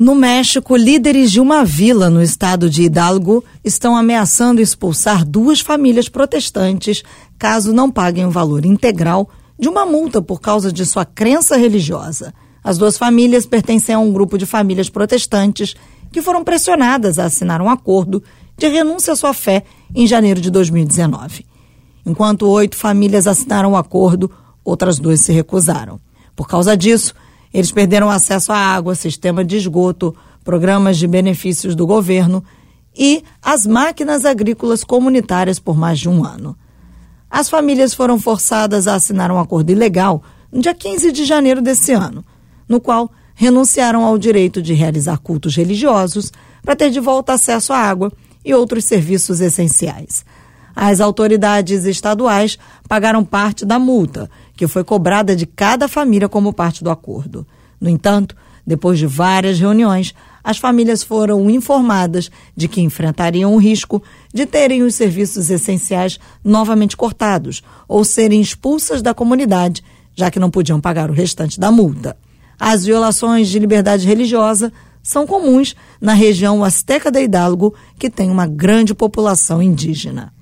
No México, líderes de uma vila no estado de Hidalgo estão ameaçando expulsar 2 famílias protestantes caso não paguem o valor integral de uma multa por causa de sua crença religiosa. As 2 famílias pertencem a um grupo de famílias protestantes que foram pressionadas a assinar um acordo de renúncia à sua fé em janeiro de 2019. Enquanto 8 famílias assinaram o acordo, outras 2 se recusaram. Por causa disso, eles perderam acesso à água, sistema de esgoto, programas de benefícios do governo e as máquinas agrícolas comunitárias por mais de um ano. As famílias foram forçadas a assinar um acordo ilegal no dia 15 de janeiro desse ano, no qual renunciaram ao direito de realizar cultos religiosos para ter de volta acesso à água e outros serviços essenciais. As autoridades estaduais pagaram parte da multa, que foi cobrada de cada família como parte do acordo. No entanto, depois de várias reuniões, as famílias foram informadas de que enfrentariam o risco de terem os serviços essenciais novamente cortados ou serem expulsas da comunidade, já que não podiam pagar o restante da multa. As violações de liberdade religiosa são comuns na região Azteca de Hidalgo, que tem uma grande população indígena.